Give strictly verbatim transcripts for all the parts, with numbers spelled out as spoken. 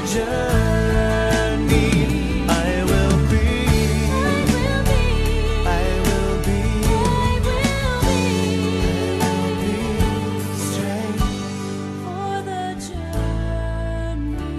journey. I will be, I will be, I will be strength for the journey.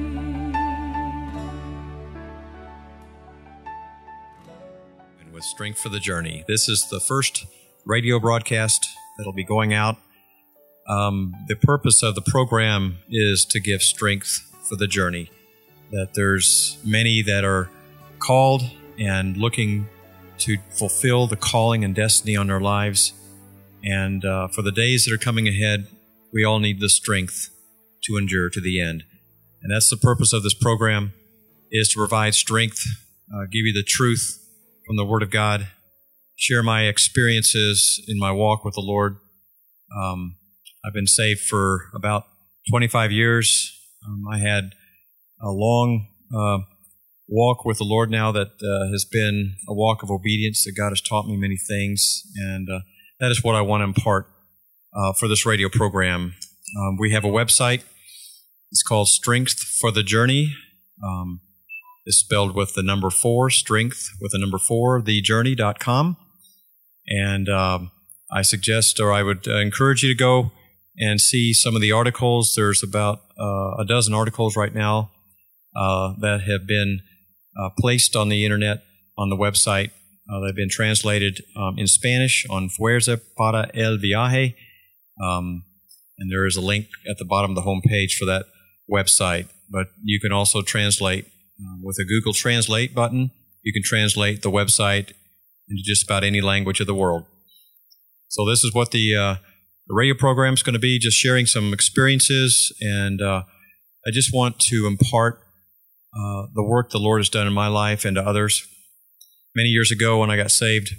And with Strength for the Journey. This is the first radio broadcast that'll be going out. Um, the purpose of the program is to give strength for the journey. That there's many that are called and looking to fulfill the calling and destiny on their lives. And uh, for the days that are coming ahead, we all need the strength to endure to the end. And that's the purpose of this program, is to provide strength, uh, give you the truth from the Word of God, share my experiences in my walk with the Lord. Um, I've been saved for about twenty-five years. Um, I had a long uh, walk with the Lord now that uh, has been a walk of obedience, that God has taught me many things, and uh, that is what I want to impart uh, for this radio program. Um, we have a website. It's called Strength for the Journey. Um, it's spelled with the number four, strength with the number four, the journey dot com. And um, I suggest, or I would uh, encourage you to go and see some of the articles. There's about uh, a dozen articles right now uh, that have been uh, placed on the internet, on the website. Uh, they've been translated um, in Spanish on Fuerza para el Viaje. Um, and there is a link at the bottom of the home page for that website. But you can also translate uh, with a Google Translate button. You can translate the website into just about any language of the world. So this is what the, uh, the radio program is going to be, just sharing some experiences. And uh, I just want to impart uh, the work the Lord has done in my life and to others. Many years ago when I got saved,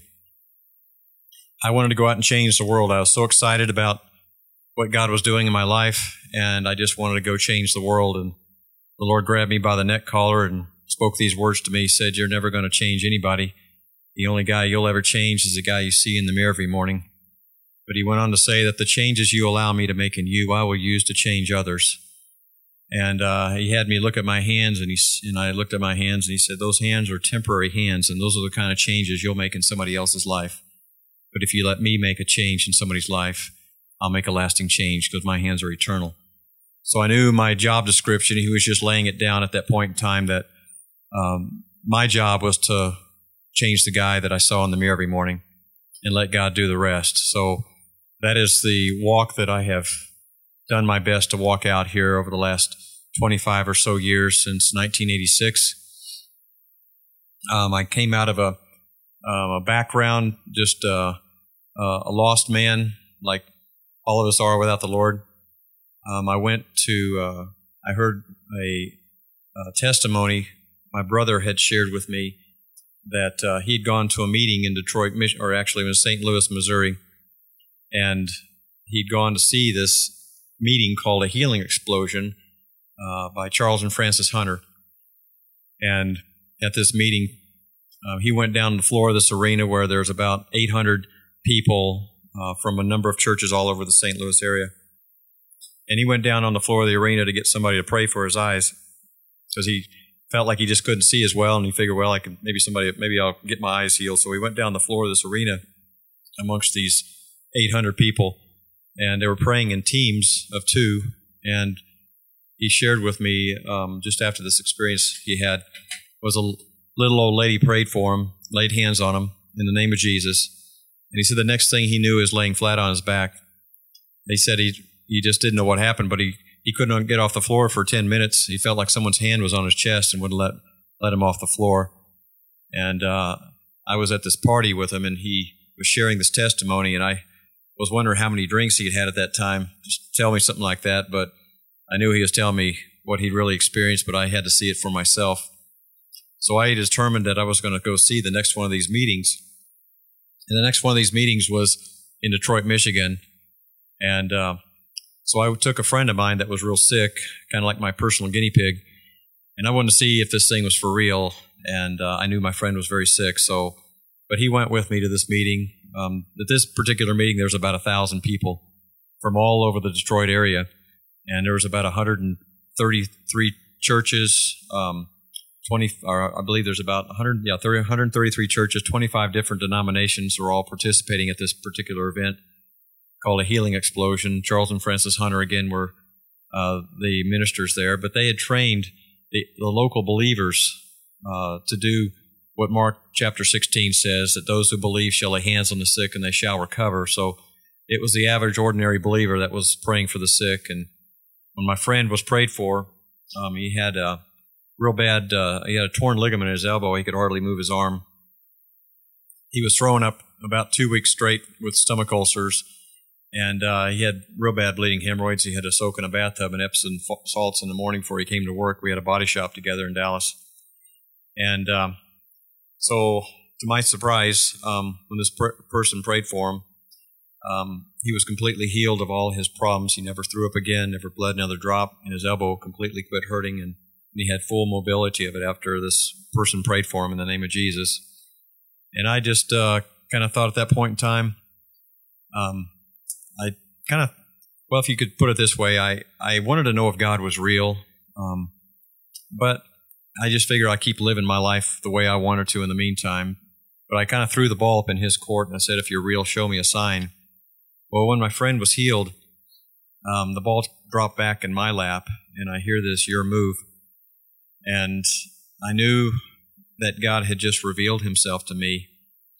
I wanted to go out and change the world. I was so excited about what God was doing in my life, and I just wanted to go change the world. And the Lord grabbed me by the neck collar and spoke these words to me. He said, "You're never going to change anybody. The only guy you'll ever change is the guy you see in the mirror every morning." But he went on to say that the changes you allow me to make in you, I will use to change others. And uh, he had me look at my hands, and he and I looked at my hands, and he said, "Those hands are temporary hands, and those are the kind of changes you'll make in somebody else's life. But if you let me make a change in somebody's life, I'll make a lasting change, because my hands are eternal." So I knew my job description. He was just laying it down at that point in time that um, my job was to change the guy that I saw in the mirror every morning and let God do the rest. So that is the walk that I have done my best to walk out here over the last twenty-five or so years, since nineteen eighty-six. Um, I came out of a, um, a background, just uh, uh, a lost man, like all of us are without the Lord. Um, I went to, uh, I heard a, a testimony my brother had shared with me that uh, he'd gone to a meeting in Detroit, Mich- or actually it was Saint Louis, Missouri, and he'd gone to see this meeting called A Healing Explosion uh, by Charles and Francis Hunter. And at this meeting, uh, he went down the floor of this arena where there's about eight hundred people uh, from a number of churches all over the Saint Louis area. And he went down on the floor of the arena to get somebody to pray for his eyes, because he felt like he just couldn't see as well, and he figured, well, I can maybe somebody, maybe I'll get my eyes healed. So he went down the floor of this arena amongst these eight hundred people, and they were praying in teams of two. And he shared with me um, just after this experience he had, was a little old lady prayed for him, laid hands on him in the name of Jesus. And he said the next thing he knew is laying flat on his back. He said he he just didn't know what happened, but he, he couldn't get off the floor for ten minutes. He felt like someone's hand was on his chest and wouldn't let, let him off the floor. And uh, I was at this party with him, and he was sharing this testimony, and I was wondering how many drinks he had had at that time. Just tell me something like that, but I knew he was telling me what he'd really experienced, but I had to see it for myself. So I determined that I was going to go see the next one of these meetings. And the next one of these meetings was in Detroit, Michigan. And uh, so I took a friend of mine that was real sick, kind of like my personal guinea pig, and I wanted to see if this thing was for real. And uh, I knew my friend was very sick, so but he went with me to this meeting. Um, at this particular meeting, there was about a thousand people from all over the Detroit area, and there was about one hundred thirty-three churches, um, twenty, or I believe there's about one hundred, yeah, thirty, one hundred thirty-three churches, twenty-five different denominations are all participating at this particular event called a Healing Explosion. Charles and Francis Hunter, again, were uh, the ministers there, but they had trained the, the local believers uh, to do what Mark chapter sixteen says, that those who believe shall lay hands on the sick and they shall recover. So it was the average ordinary believer that was praying for the sick. And when my friend was prayed for, um, he had a real bad, uh, he had a torn ligament in his elbow. He could hardly move his arm. He was throwing up about two weeks straight with stomach ulcers, and uh, he had real bad bleeding hemorrhoids. He had to soak in a bathtub in Epsom salts in the morning before he came to work. We had a body shop together in Dallas. And um, so, to my surprise, um, when this per- person prayed for him, um, he was completely healed of all his problems. He never threw up again, never bled another drop, and his elbow completely quit hurting, and he had full mobility of it after this person prayed for him in the name of Jesus. And I just uh, kind of thought at that point in time, um, I kind of, well, if you could put it this way, I, I wanted to know if God was real, um, but I just figured I'd keep living my life the way I wanted to in the meantime. But I kind of threw the ball up in his court, and I said, if you're real, show me a sign. Well, when my friend was healed, um, the ball dropped back in my lap, and I hear this, your move. And I knew that God had just revealed himself to me,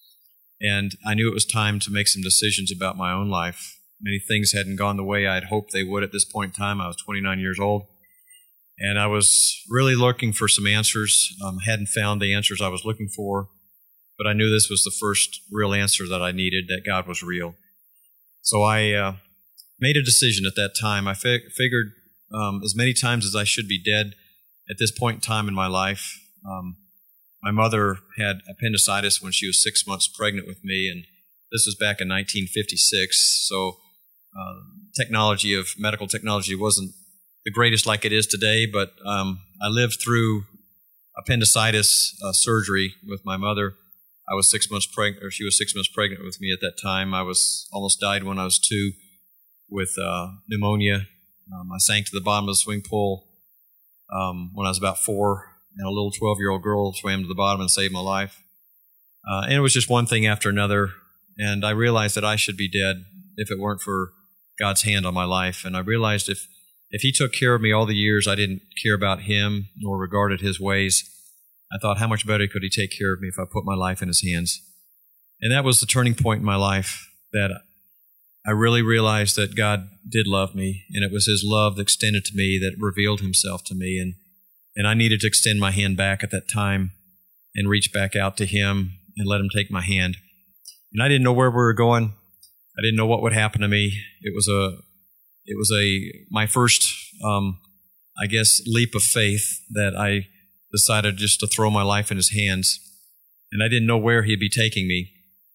and I knew it was time to make some decisions about my own life. Many things hadn't gone the way I'd hoped they would at this point in time. I was twenty-nine years old, and I was really looking for some answers. Um, hadn't found the answers I was looking for, but I knew this was the first real answer that I needed, that God was real. So I uh, made a decision at that time. I fi- figured um, as many times as I should be dead at this point in time in my life. Um, my mother had appendicitis when she was six months pregnant with me, and this was back in nineteen fifty-six, so uh, technology of medical technology wasn't the greatest like it is today, but um, I lived through appendicitis uh, surgery with my mother. I was six months pregnant, or she was six months pregnant with me at that time. I was almost died when I was two with uh, pneumonia. Um, I sank to the bottom of the swimming pool um, when I was about four, and a little twelve-year-old girl swam to the bottom and saved my life. Uh, and it was just one thing after another, and I realized that I should be dead if it weren't for God's hand on my life. And I realized if, if He took care of me all the years I didn't care about Him nor regarded His ways, I thought, how much better could He take care of me if I put my life in His hands? And that was the turning point in my life, that I really realized that God did love me, and it was His love that extended to me, that revealed Himself to me, and, and I needed to extend my hand back at that time and reach back out to Him and let Him take my hand. And I didn't know where we were going. I didn't know what would happen to me. It was a, it was a my first, um, I guess, leap of faith that I decided just to throw my life in His hands. And I didn't know where He'd be taking me.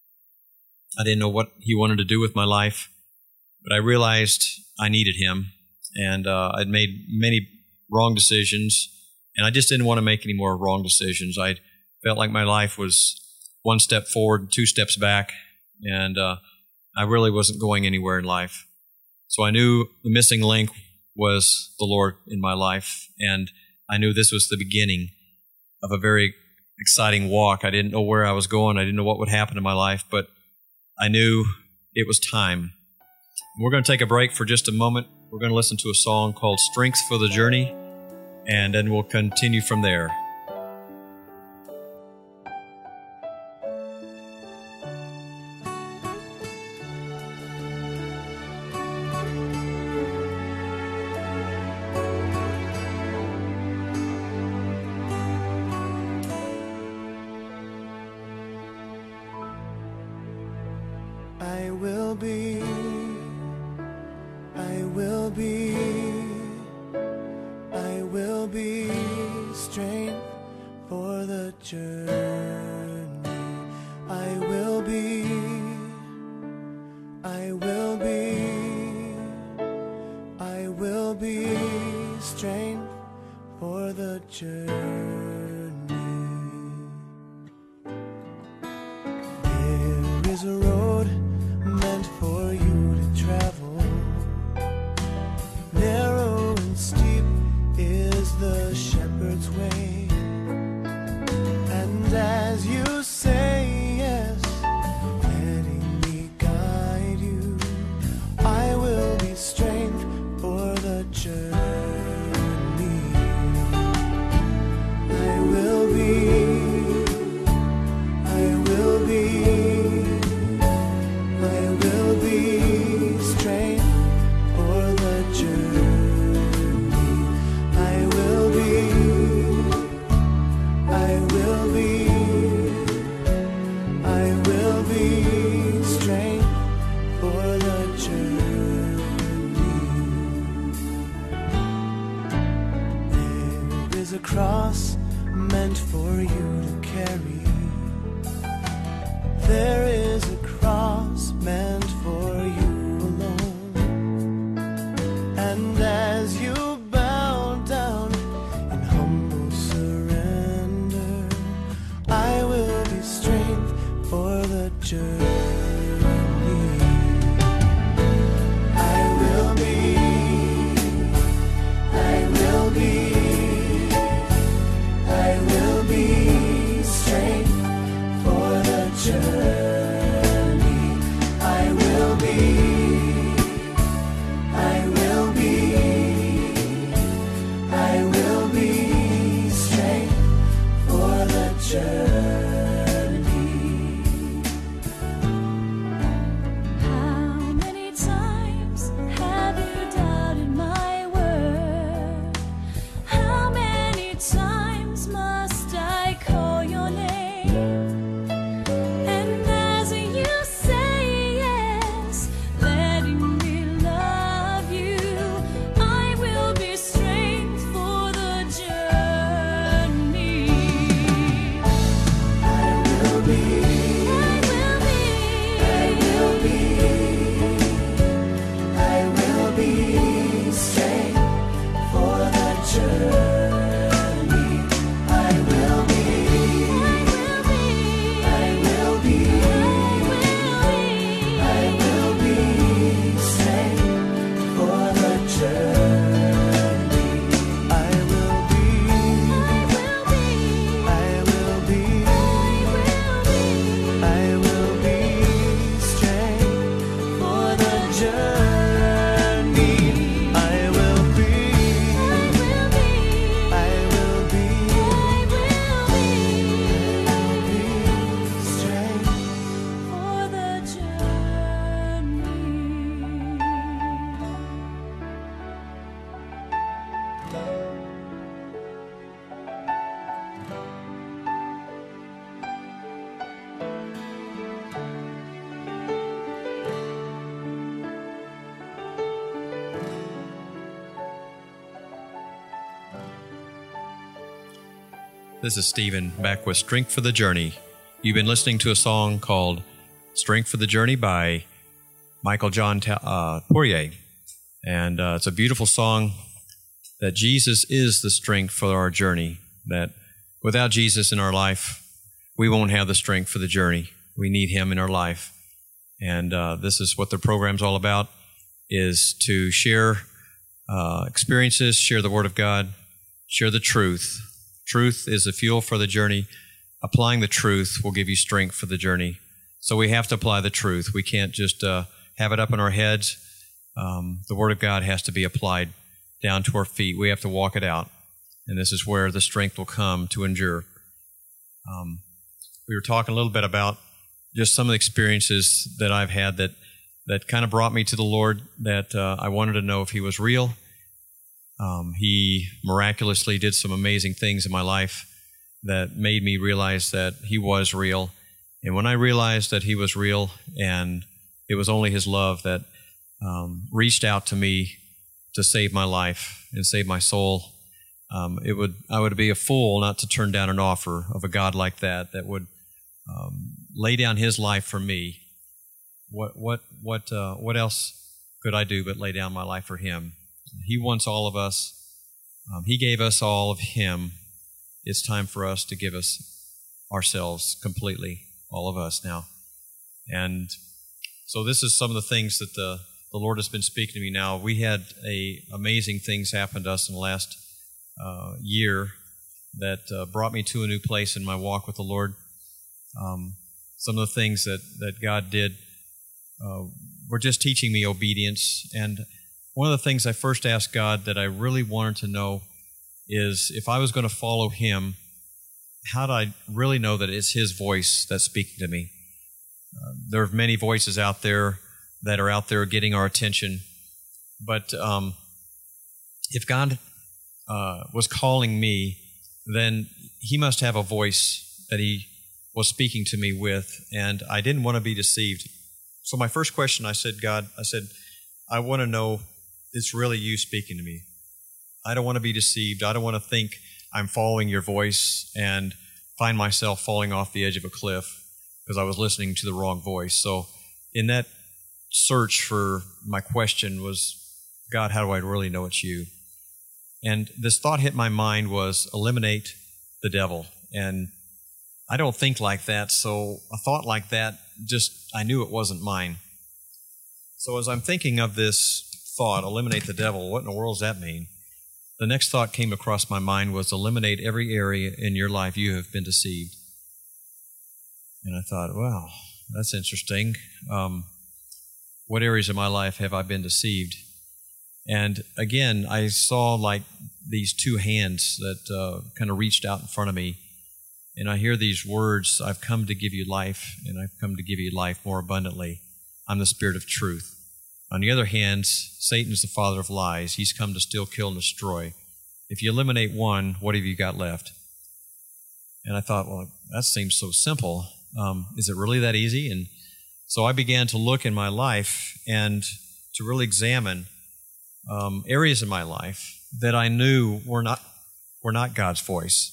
I didn't know what He wanted to do with my life, but I realized I needed Him, and uh, I'd made many wrong decisions, and I just didn't want to make any more wrong decisions. I felt like my life was one step forward, two steps back, and uh, I really wasn't going anywhere in life. So I knew the missing link was the Lord in my life, and I knew this was the beginning of a very exciting walk. I didn't know where I was going. I didn't know what would happen in my life, but I knew it was time. We're going to take a break for just a moment. We're going to listen to a song called Strength for the Journey, and then we'll continue from there. I will be, I will be, I will be strength for the journey. I will be, I will be, I will be strength for the journey. There is a road meant for you to travel. Narrow and steep is the cross meant for you to carry. There is a cross meant for you alone. And as you bow down in humble surrender, I will be strength for the journey. This is Stephen, back with Strength for the Journey. You've been listening to a song called Strength for the Journey by Michael John uh, Poirier. And uh, it's a beautiful song that Jesus is the strength for our journey, that without Jesus in our life, we won't have the strength for the journey. We need Him in our life. And uh, this is what the program's all about, is to share uh, experiences, share the Word of God, share the truth. Truth is the fuel for the journey. Applying the truth will give you strength for the journey. So we have to apply the truth. We can't just uh, have it up in our heads. Um, the Word of God has to be applied down to our feet. We have to walk it out. And this is where the strength will come to endure. Um, we were talking a little bit about just some of the experiences that I've had that, that kind of brought me to the Lord, that uh, I wanted to know if He was real. Um, he miraculously did some amazing things in my life that made me realize that He was real. And when I realized that He was real and it was only His love that um, reached out to me to save my life and save my soul, um, it would I would be a fool not to turn down an offer of a God like that, that would um, lay down His life for me. What what what uh, what else could I do but lay down my life for Him? He wants all of us. Um, he gave us all of Him. It's time for us to give us ourselves completely, all of us now. And so this is some of the things that the, the Lord has been speaking to me now. We had a amazing things happen to us in the last uh, year that uh, brought me to a new place in my walk with the Lord. Um, some of the things that, that God did uh, were just teaching me obedience. And one of the things I first asked God that I really wanted to know is if I was going to follow Him, how do I really know that it's His voice that's speaking to me? Uh, there are many voices out there that are out there getting our attention, but um, if God uh, was calling me, then He must have a voice that He was speaking to me with, and I didn't want to be deceived. So my first question, I said, God, I said, I want to know it's really You speaking to me. I don't want to be deceived. I don't want to think I'm following your voice and find myself falling off the edge of a cliff because I was listening to the wrong voice. So in that search for my question was, God, how do I really know it's you? And this thought hit my mind was eliminate the devil. And I don't think like that, so a thought like that, just, I knew it wasn't mine. So as I'm thinking of this thought, eliminate the devil, what in the world does that mean? The next thought came across my mind was eliminate every area in your life you have been deceived. And I thought, wow, that's interesting. Um, what areas of my life have I been deceived? And again, I saw like these two hands that uh, kind of reached out in front of me. And I hear these words, I've come to give you life, and I've come to give you life more abundantly. I'm the Spirit of truth. On the other hand, Satan is the father of lies. He's come to steal, kill, and destroy. If you eliminate one, what have you got left? And I thought, well, that seems so simple. Um, is it really that easy? And so I began to look in my life and to really examine um, areas in my life that I knew were not were not God's voice.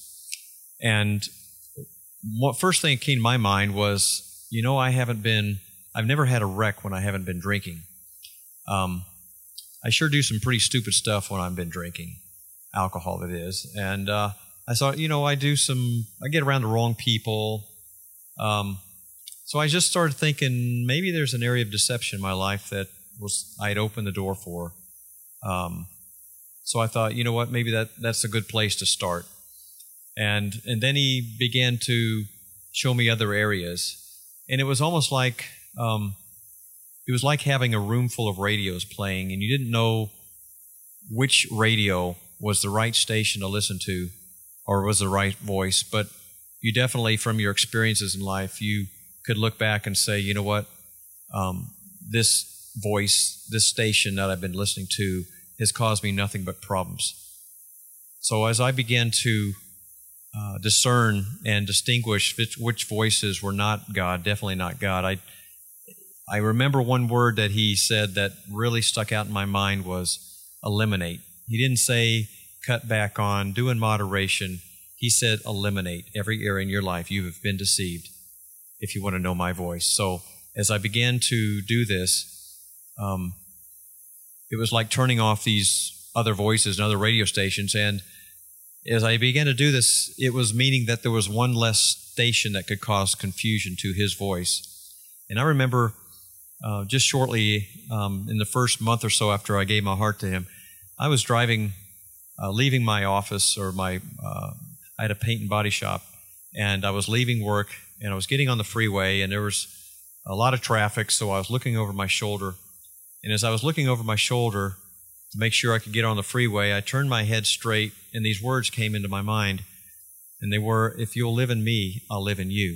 And what first thing that came to my mind was, you know, I haven't been, I've never had a wreck when I haven't been drinking. Um, I sure do some pretty stupid stuff when I've been drinking, alcohol that is. And uh, I thought, you know, I do some, I get around the wrong people. Um, so I just started thinking maybe there's an area of deception in my life that was I'd opened the door for. Um, so I thought, you know what, maybe that, that's a good place to start. And and then he began to show me other areas. And it was almost like, um, it was like having a room full of radios playing, and you didn't know which radio was the right station to listen to or was the right voice. But you definitely, from your experiences in life, you could look back and say, you know what, um, this voice, this station that I've been listening to has caused me nothing but problems. So as I began to Uh, discern and distinguish which, which voices were not God, definitely not God. I I remember one word that he said that really stuck out in my mind was eliminate. He didn't say cut back on, do in moderation. He said eliminate every area in your life you have been deceived if you want to know my voice. So as I began to do this, um, it was like turning off these other voices and other radio stations. And as I began to do this, it was meaning that there was one less station that could cause confusion to his voice. And I remember uh, just shortly um, in the first month or so after I gave my heart to him, I was driving, uh, leaving my office or my, uh, I had a paint and body shop, and I was leaving work, and I was getting on the freeway, and there was a lot of traffic, so I was looking over my shoulder. And as I was looking over my shoulder to make sure I could get on the freeway, I turned my head straight, and these words came into my mind, and they were, if you'll live in me, I'll live in you.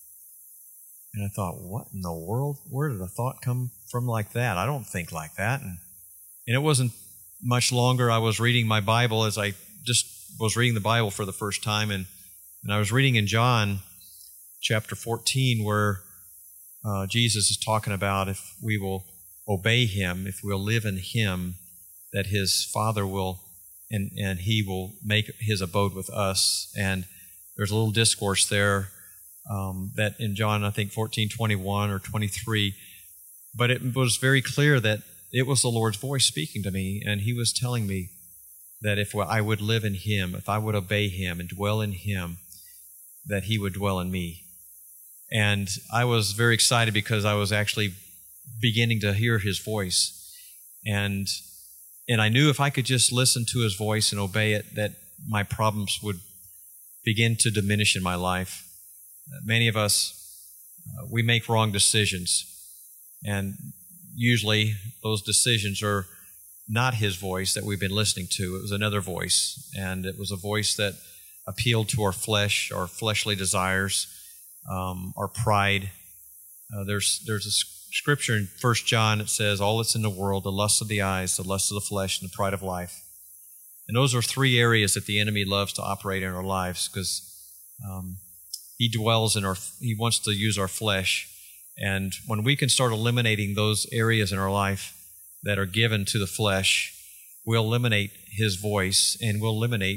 And I thought, what in the world? Where did a thought come from like that? I don't think like that. And, and it wasn't much longer. I was reading my Bible as I just was reading the Bible for the first time, and, and I was reading in John chapter fourteen where uh, Jesus is talking about if we will obey him, if we'll live in him, that his Father will, and, and he will make his abode with us. And there's a little discourse there um, that in John, I think, fourteen twenty-one or twenty-three, but it was very clear that it was the Lord's voice speaking to me, and he was telling me that if I would live in him, if I would obey him and dwell in him, that he would dwell in me. And I was very excited because I was actually beginning to hear his voice. And And I knew if I could just listen to his voice and obey it, that my problems would begin to diminish in my life. Uh, many of us, uh, we make wrong decisions. And usually those decisions are not his voice that we've been listening to. It was another voice. And it was a voice that appealed to our flesh, our fleshly desires, um, our pride. Uh, there's, there's a scripture in First John, it says, all that's in the world, the lust of the eyes, the lust of the flesh, and the pride of life. And those are three areas that the enemy loves to operate in our lives because um, he dwells in our, he wants to use our flesh. And when we can start eliminating those areas in our life that are given to the flesh, we'll eliminate his voice and we'll eliminate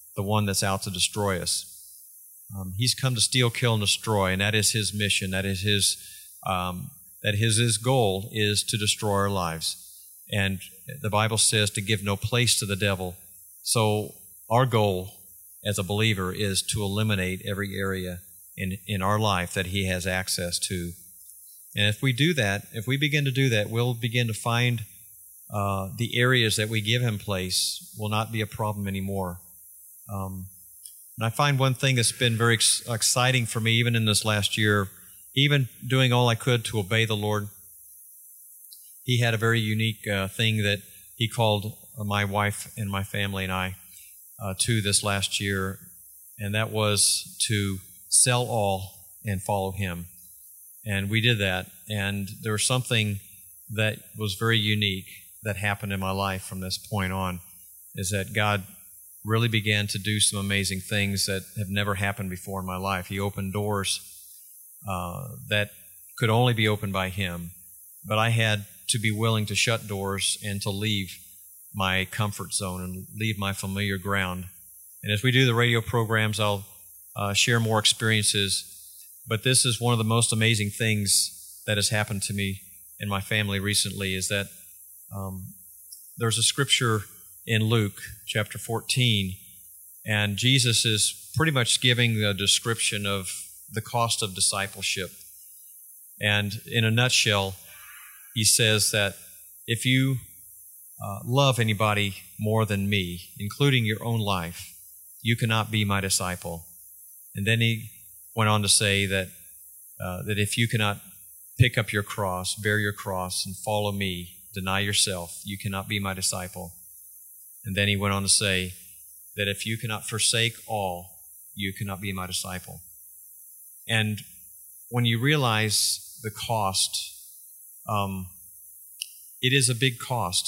the one that's out to destroy us. Um, he's come to steal, kill, and destroy, and that is his mission. That is his um, that his his goal is to destroy our lives. And the Bible says to give no place to the devil. So our goal as a believer is to eliminate every area in in our life that he has access to. And if we do that, if we begin to do that, we'll begin to find uh, the areas that we give him place will not be a problem anymore. Um, and I find one thing that's been very ex- exciting for me, even in this last year, even doing all I could to obey the Lord. He had a very unique uh, thing that he called uh, my wife and my family and I uh, to this last year, and that was to sell all and follow him. And we did that, and there was something that was very unique that happened in my life from this point on, is that God really began to do some amazing things that have never happened before in my life. He opened doors uh, that could only be opened by him, but I had to be willing to shut doors and to leave my comfort zone and leave my familiar ground. And as we do the radio programs, I'll uh, share more experiences. But this is one of the most amazing things that has happened to me and my family recently, is that um, there's a scripture in Luke chapter fourteen, and Jesus is pretty much giving a description of the cost of discipleship. And in a nutshell, he says that if you uh, love anybody more than me, including your own life, you cannot be my disciple. And then he went on to say that uh, that if you cannot pick up your cross, bear your cross, and follow me, deny yourself, you cannot be my disciple. And then he went on to say that if you cannot forsake all, you cannot be my disciple. And when you realize the cost, um, it is a big cost.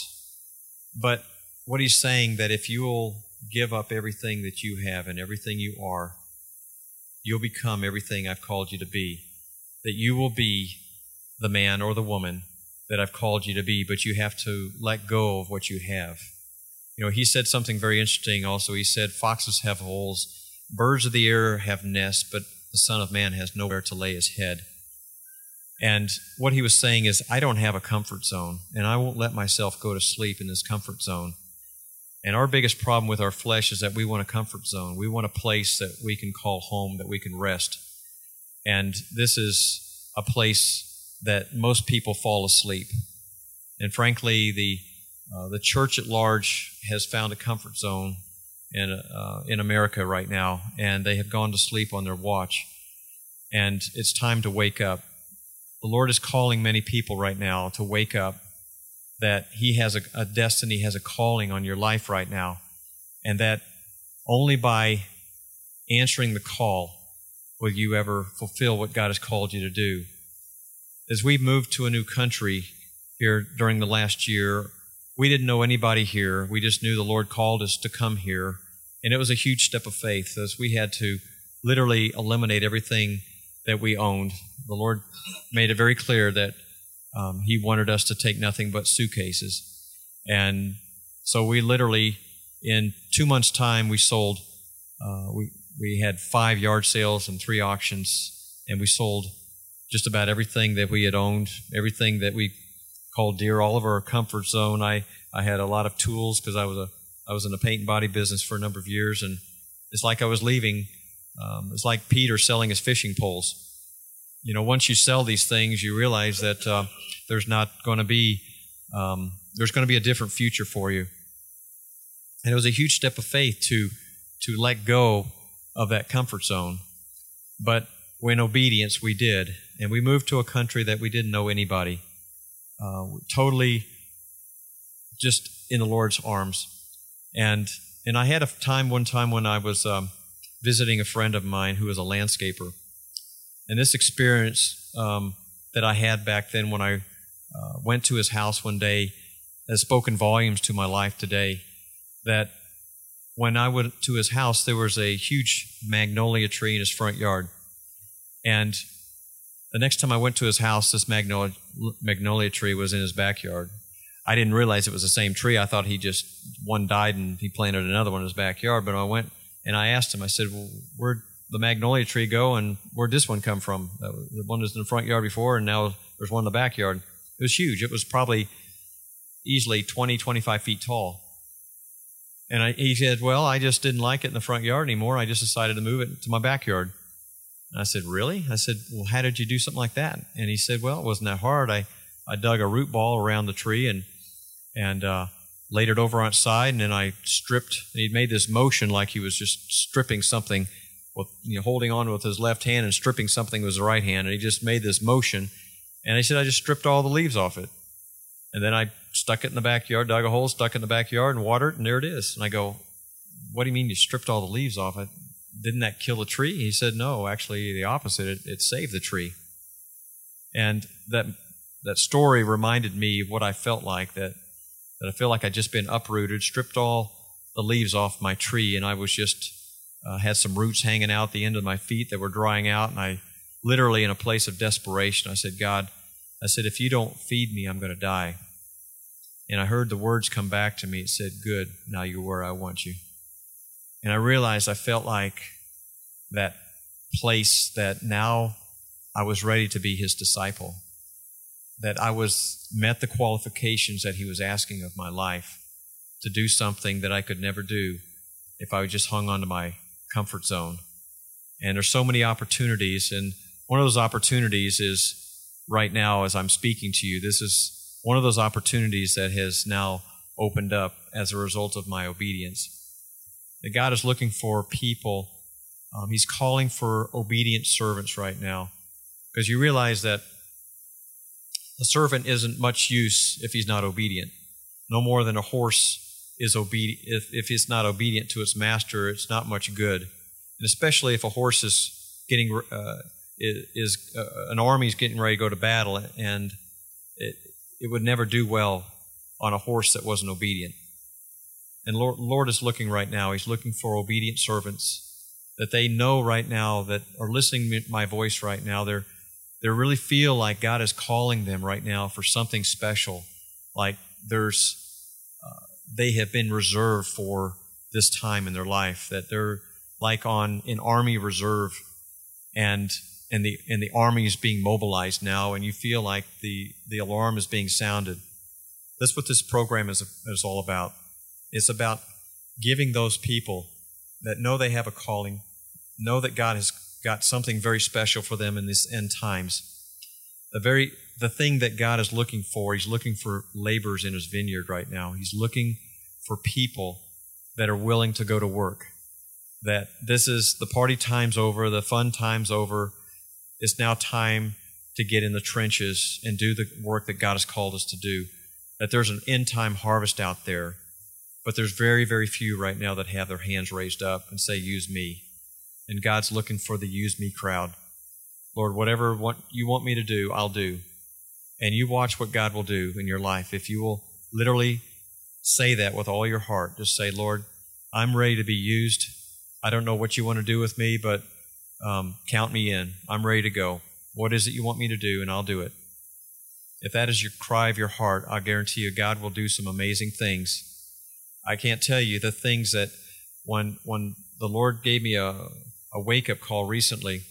But what he's saying, that if you will give up everything that you have and everything you are, you'll become everything I've called you to be. That you will be the man or the woman that I've called you to be, but you have to let go of what you have. You know, he said something very interesting also. He said, foxes have holes, birds of the air have nests, but the Son of Man has nowhere to lay his head. And what he was saying is, I don't have a comfort zone, and I won't let myself go to sleep in this comfort zone. And our biggest problem with our flesh is that we want a comfort zone. We want a place that we can call home, that we can rest. And this is a place that most people fall asleep. And frankly, the uh, the church at large has found a comfort zone in uh, in America right now, and they have gone to sleep on their watch. And it's time to wake up. The Lord is calling many people right now to wake up, that he has a, a destiny, has a calling on your life right now, and that only by answering the call will you ever fulfill what God has called you to do. As we moved to a new country here during the last year, we didn't know anybody here. We just knew the Lord called us to come here, and it was a huge step of faith, as we had to literally eliminate everything that we owned. The Lord made it very clear that Um, he wanted us to take nothing but suitcases. And so we literally, in two months' time, we sold, uh, we, we had five yard sales and three auctions, and we sold just about everything that we had owned, everything that we called dear, all of our comfort zone. I, I had a lot of tools because I was a I was in the paint and body business for a number of years, and it's like I was leaving. Um, it's like Peter selling his fishing poles. You know, once you sell these things, you realize that uh, there's not going to be, um, there's going to be a different future for you. And it was a huge step of faith to to let go of that comfort zone. But in obedience, we did. And we moved to a country that we didn't know anybody. Uh, totally just in the Lord's arms. And and I had a time, one time when I was um, visiting a friend of mine who was a landscaper. And this experience um, that I had back then when I uh, went to his house one day has spoken volumes to my life today. That when I went to his house, there was a huge magnolia tree in his front yard. And the next time I went to his house, this magnolia, magnolia tree was in his backyard. I didn't realize it was the same tree. I thought he just, one died and he planted another one in his backyard. But when I went And I asked him, I said, well, where'd the magnolia tree go, and where'd this one come from? Uh, the one was in the front yard before, and now there's one in the backyard. It was huge. It was probably easily twenty, twenty-five feet tall. And I, he said, well, I just didn't like it in the front yard anymore. I just decided to move it to my backyard. And I said, really? I said, well, how did you do something like that? And he said, well, it wasn't that hard. I, I dug a root ball around the tree and and uh, laid it over on its side, and then I stripped. And he'd made this motion like he was just stripping something, with, you know, holding on with his left hand and stripping something with his right hand. And he just made this motion. And he said, I just stripped all the leaves off it. And then I stuck it in the backyard, dug a hole, stuck it in the backyard, and watered it, and there it is. And I go, what do you mean you stripped all the leaves off it? Didn't that kill the tree? He said, no, actually the opposite. It, it saved the tree. And that that story reminded me of what I felt like, that, that I feel like I'd just been uprooted, stripped all the leaves off my tree, and I was just, uh, had some roots hanging out the end of my feet that were drying out, and I literally in a place of desperation, I said, God, I said, if you don't feed me, I'm going to die. And I heard the words come back to me. It said, good, now you're where I want you. And I realized I felt like that place that now I was ready to be his disciple, that I was met the qualifications that he was asking of my life to do something that I could never do if I just hung on to my comfort zone. And there's so many opportunities, and one of those opportunities is right now as I'm speaking to you, this is one of those opportunities that has now opened up as a result of my obedience. That God is looking for people. Um, he's calling for obedient servants right now, because you realize that a servant isn't much use if he's not obedient. No more than a horse is obedient. If, if it's not obedient to its master, it's not much good. And especially if a horse is getting uh, is, is uh, an army's getting ready to go to battle, and it, it would never do well on a horse that wasn't obedient. And Lord, Lord is looking right now. He's looking for obedient servants that they know right now, that are listening to my voice right now. They're they really feel like God is calling them right now for something special. Like there's uh, they have been reserved for this time in their life. That they're like on an army reserve, and and the and the army is being mobilized now, and you feel like the the alarm is being sounded. That's what this program is is all about. It's about giving those people that know they have a calling, know that God has got something very special for them in these end times. The very the thing that God is looking for, he's looking for laborers in his vineyard right now. He's looking for people that are willing to go to work. That this is the party time's over, the fun time's over. It's now time to get in the trenches and do the work that God has called us to do. That there's an end time harvest out there. But there's very, very few right now that have their hands raised up and say, use me. And God's looking for the use me crowd. Lord, whatever you want me to do, I'll do. And you watch what God will do in your life. If you will literally say that with all your heart, just say, Lord, I'm ready to be used. I don't know what you want to do with me, but um, count me in. I'm ready to go. What is it you want me to do? And I'll do it. If that is your cry of your heart, I guarantee you God will do some amazing things. I can't tell you the things that when when the Lord gave me a, a wake-up call recently,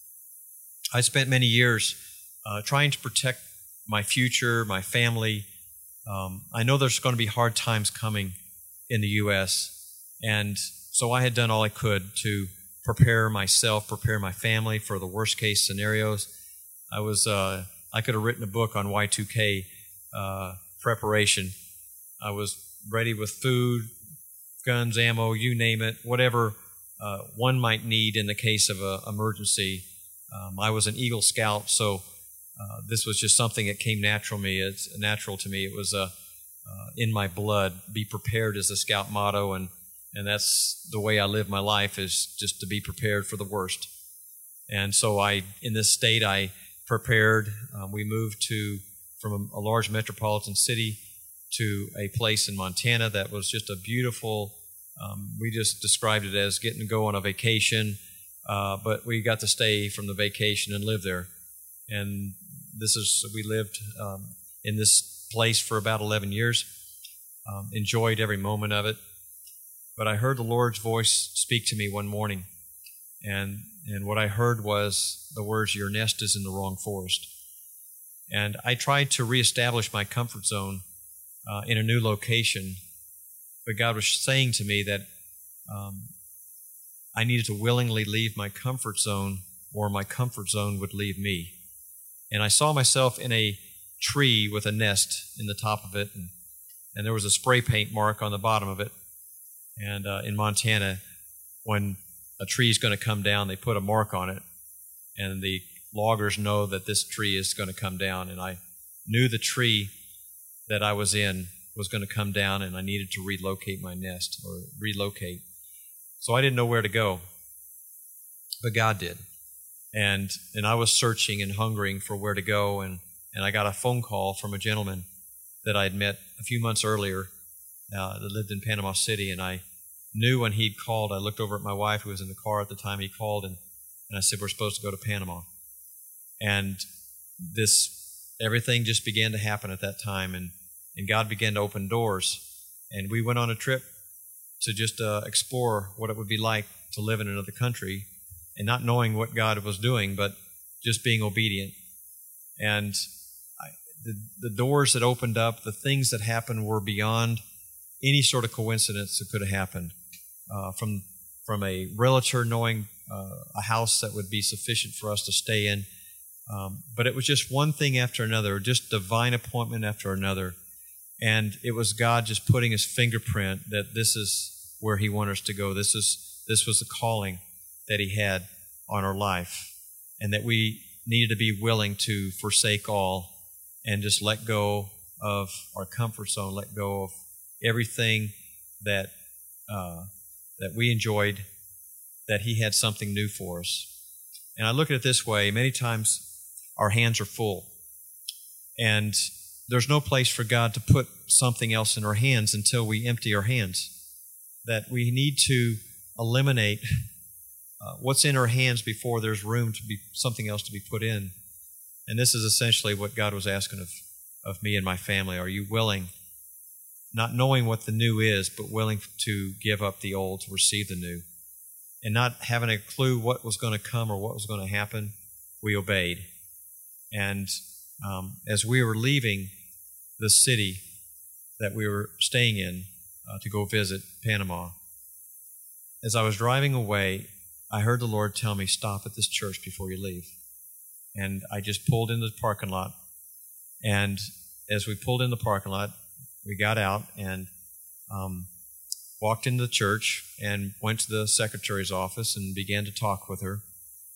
I spent many years uh, trying to protect my future, my family. Um, I know there's going to be hard times coming in the U S, and so I had done all I could to prepare myself, prepare my family for the worst-case scenarios. I was uh, I could have written a book on Y two K uh, preparation. I was ready with food, guns, ammo, you name it, whatever uh, one might need in the case of an emergency. Um, I was an Eagle Scout, so uh, this was just something that came natural me. It's natural to me. It was uh, uh, in my blood. Be prepared is the Scout motto, and and that's the way I live my life, is just to be prepared for the worst. And so I, in this state, I prepared. Um, we moved to from a, a large metropolitan city to a place in Montana that was just a beautiful, um, we just described it as getting to go on a vacation, uh, but we got to stay from the vacation and live there. And this is, we lived um, in this place for about eleven years, um, enjoyed every moment of it. but I heard the Lord's voice speak to me one morning, and and what I heard was the words, "Your nest is in the wrong forest." And I tried to reestablish my comfort zone uh, in a new location, but God was saying to me that um, I needed to willingly leave my comfort zone, or my comfort zone would leave me. And I saw myself in a tree with a nest in the top of it, and, and there was a spray paint mark on the bottom of it. And uh, in Montana, when a tree is going to come down, they put a mark on it, and the loggers know that this tree is going to come down. And I knew the tree that I was in was going to come down, and I needed to relocate my nest, or relocate. So I didn't know where to go, but God did. And and I was searching and hungering for where to go, and, and I got a phone call from a gentleman that I'd met a few months earlier uh, that lived in Panama City, and I knew when he'd called, I looked over at my wife, who was in the car at the time he called, and, and I said, "We're supposed to go to Panama." And this, everything just began to happen at that time, and, and God began to open doors, and we went on a trip to just uh, explore what it would be like to live in another country, and not knowing what God was doing, but just being obedient. And I, the, the doors that opened up, the things that happened were beyond any sort of coincidence that could have happened. Uh, from from a realtor knowing uh, a house that would be sufficient for us to stay in. Um, but it was just one thing after another, just divine appointment after another. And it was God just putting His fingerprint that this is where He wanted us to go. This is this was the calling that He had on our life, and that we needed to be willing to forsake all and just let go of our comfort zone, let go of everything that uh, that we enjoyed, that He had something new for us. And I look at it this way: many times our hands are full, and there's no place for God to put something else in our hands until we empty our hands. That we need to eliminate uh, what's in our hands before there's room to be something else to be put in. And this is essentially what God was asking of, of me and my family. Are you willing, not knowing what the new is, but willing to give up the old to receive the new? And not having a clue what was going to come or what was going to happen, we obeyed. And um, as we were leaving the city that we were staying in uh, to go visit Panama, as I was driving away, I heard the Lord tell me, "Stop at this church before you leave." And I just pulled into the parking lot. And as we pulled in the parking lot, we got out and um, walked into the church and went to the secretary's office and began to talk with her.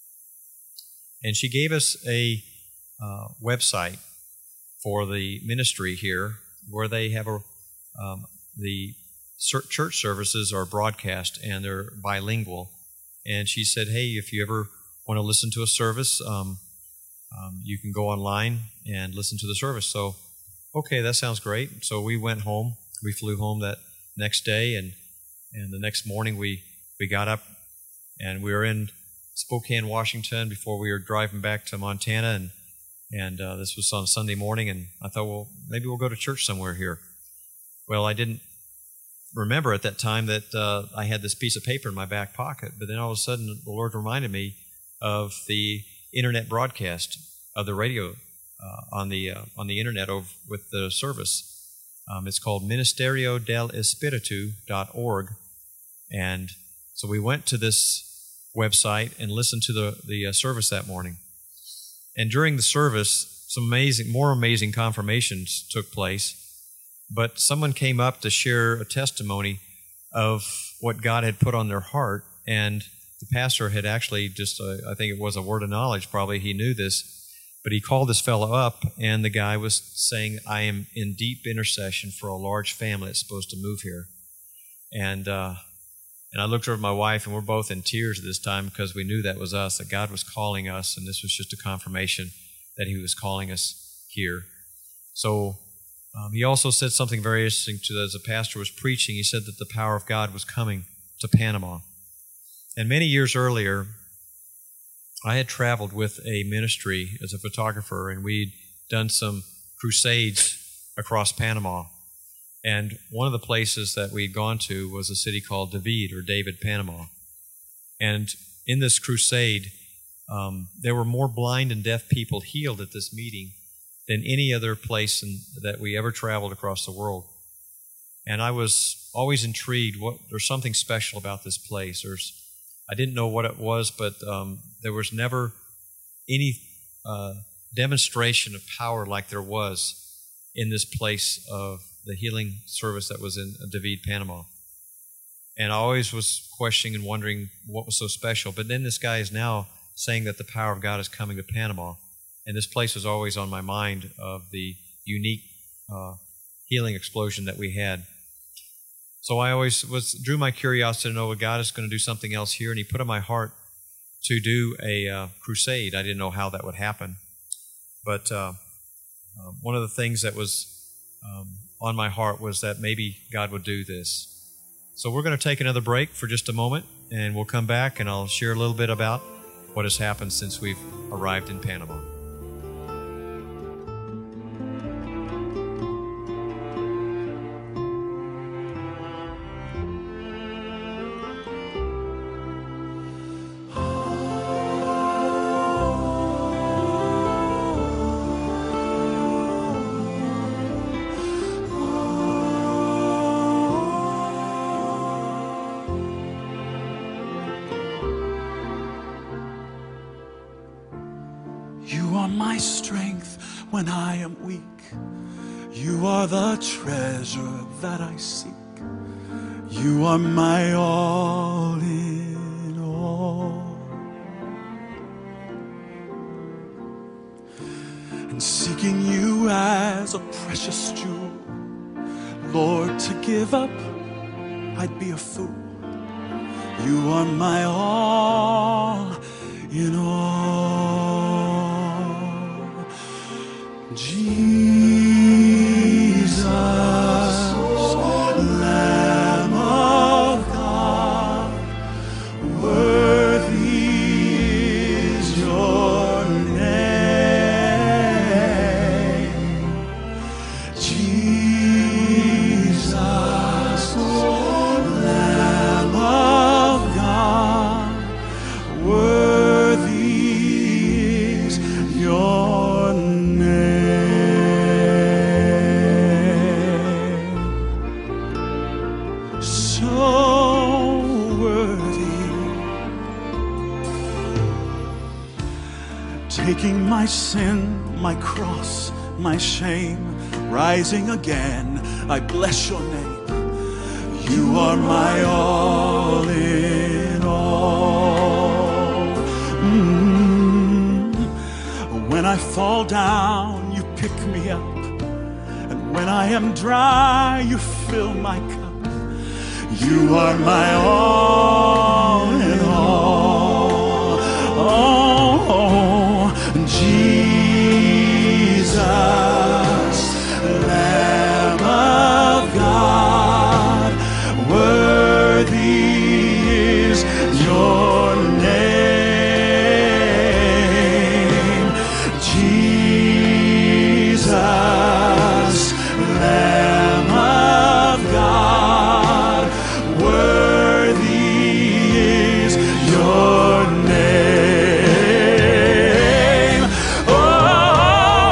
And she gave us a uh, website for the ministry here, where they have a um, the church services are broadcast and they're bilingual. And she said, "Hey, if you ever want to listen to a service, um, um, you can go online and listen to the service." So, okay, that sounds great. So we went home. We flew home that next day, and and the next morning we, we got up and we were in Spokane, Washington before we were driving back to Montana, and and uh, this was on Sunday morning, and I thought, well, maybe we'll go to church somewhere here. Well, I didn't remember at that time that uh, I had this piece of paper in my back pocket, but then all of a sudden the Lord reminded me of the internet broadcast of the radio uh, on the uh, on the internet over with the service. Um, it's called ministerio del espiritu dot org, and so we went to this website and listened to the the uh, service that morning. And during the service, some amazing, more amazing confirmations took place. But someone came up to share a testimony of what God had put on their heart, and the pastor had actually just, uh, I think it was a word of knowledge, probably he knew this, but he called this fellow up, and the guy was saying, "I am in deep intercession for a large family that's supposed to move here." And uh, and I looked over at my wife, and we're both in tears at this time because we knew that was us, that God was calling us, and this was just a confirmation that He was calling us here. So um, he also said something very interesting to as the pastor was preaching. He said that the power of God was coming to Panama. And many years earlier, I had traveled with a ministry as a photographer, and we'd done some crusades across Panama. And one of the places that we'd gone to was a city called David, or David, Panama. And in this crusade, um, there were more blind and deaf people healed at this meeting than any other place in, that we ever traveled across the world. And I was always intrigued. What, there's something special about this place. There's, I didn't know what it was, but um, there was never any uh, demonstration of power like there was in this place of the healing service that was in David, Panama. And I always was questioning and wondering what was so special. But then this guy is now saying that the power of God is coming to Panama. And this place was always on my mind of the unique uh, healing explosion that we had. So I always was drew my curiosity to know what God is going to do something else here. And He put in my heart to do a uh, crusade. I didn't know how that would happen. But uh, uh, one of the things that was um, on my heart was that maybe God would do this. So we're going to take another break for just a moment, and we'll come back and I'll share a little bit about what has happened since we've arrived in Panama. You are my strength when I am weak. You are the treasure that I seek. You are my all in all. And seeking you as a precious jewel, Lord, to give up, I'd be a fool. You are my all in all. Jesus, Lamb of God, worthy is your name. Jesus, Lamb of God, worthy is your name. Taking my sin, my cross, my shame, rising again, I bless your name. You are my all in all. Mm. When I fall down, you pick me up. And when I am dry, you fill my cup. You are my all in all. Oh, Jesus, Lamb of God, worthy is your name. Jesus, Lamb of God, worthy is your name. Oh,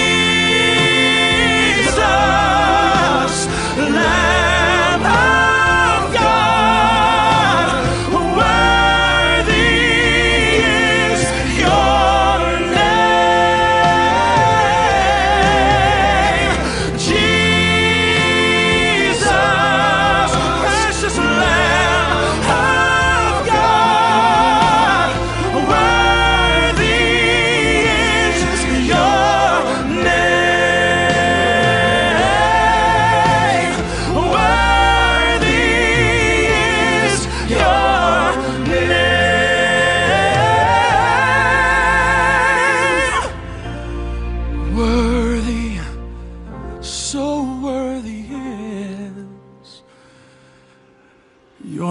Jesus, Lamb of God, worthy is your name. Jesus, precious Lamb of God, worthy is your name. Worthy is your name. Worthy, so worthy is your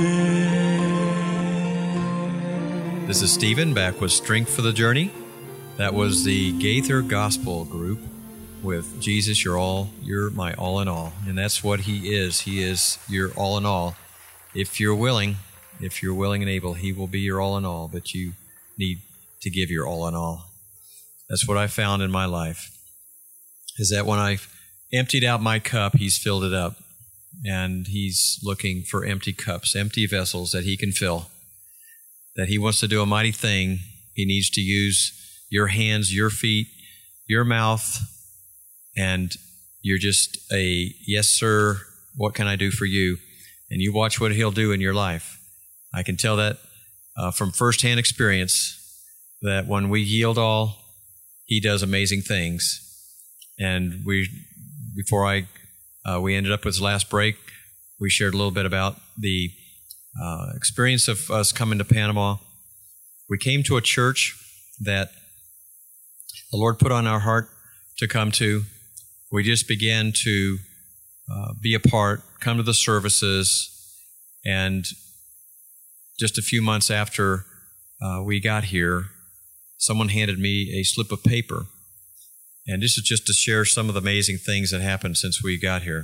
name. This is Stephen back with Strength for the Journey. That was the Gaither Gospel Group with Jesus, you're all, you're my all in all. And that's what He is. He is your all in all. If you're willing, if you're willing and able, He will be your all in all, but you need to give your all in all. That's what I found in my life, is that when I've emptied out my cup, He's filled it up. And He's looking for empty cups, empty vessels that He can fill. That He wants to do a mighty thing. He needs to use your hands, your feet, your mouth, and you're just a, yes, sir, what can I do for you? And you watch what He'll do in your life. I can tell that uh, from firsthand experience, that when we yield all, He does amazing things. And we, before I, uh, we ended up with this last break, we shared a little bit about the uh, experience of us coming to Panama. We came to a church that the Lord put on our heart to come to. We just began to uh, be a part, come to the services, and just a few months after uh, we got here, someone handed me a slip of paper. And this is just to share some of the amazing things that happened since we got here.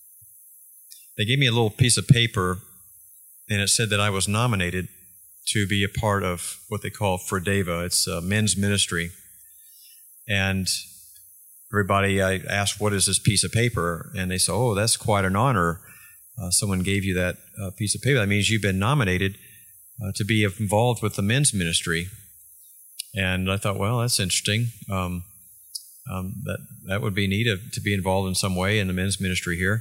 They gave me a little piece of paper, and it said that I was nominated to be a part of what they call Fredeva. It's a men's ministry. And everybody, I asked, what is this piece of paper? And they said, oh, that's quite an honor. Uh, someone gave you that uh, piece of paper. That means you've been nominated uh, to be involved with the men's ministry. And I thought, well, that's interesting. Um, um, that that would be neat to, to be involved in some way in the men's ministry here.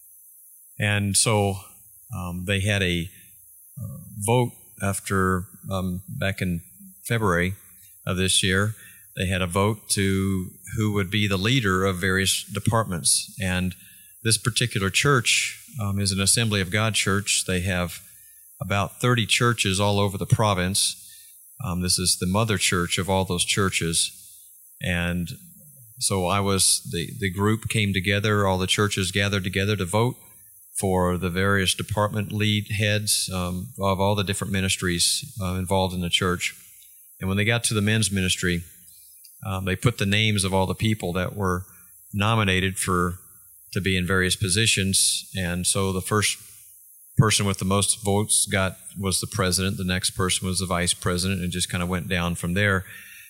And so um, they had a uh, vote after, um, back in February of this year, they had a vote to who would be the leader of various departments. And this particular church um, is an Assembly of God church. They have about thirty churches all over the province. Um, this is the mother church of all those churches. And so I was, the, the group came together, all the churches gathered together to vote for the various department lead heads um, of all the different ministries uh, involved in the church. And when they got to the men's ministry, um, they put the names of all the people that were nominated for to be in various positions. And so the first person with the most votes got was the president. The next person was the vice president, and just kind of went down from there.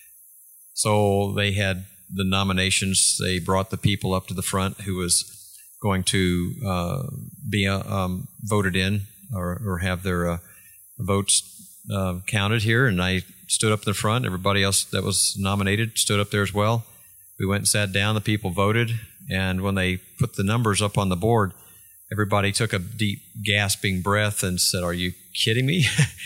So they had the nominations. They brought the people up to the front who was going to uh, be uh, um, voted in or, or have their uh, votes uh, counted here. And I stood up in the front. Everybody else that was nominated stood up there as well. We went and sat down. The people voted. And when they put the numbers up on the board, everybody took a deep gasping breath and said, are you kidding me?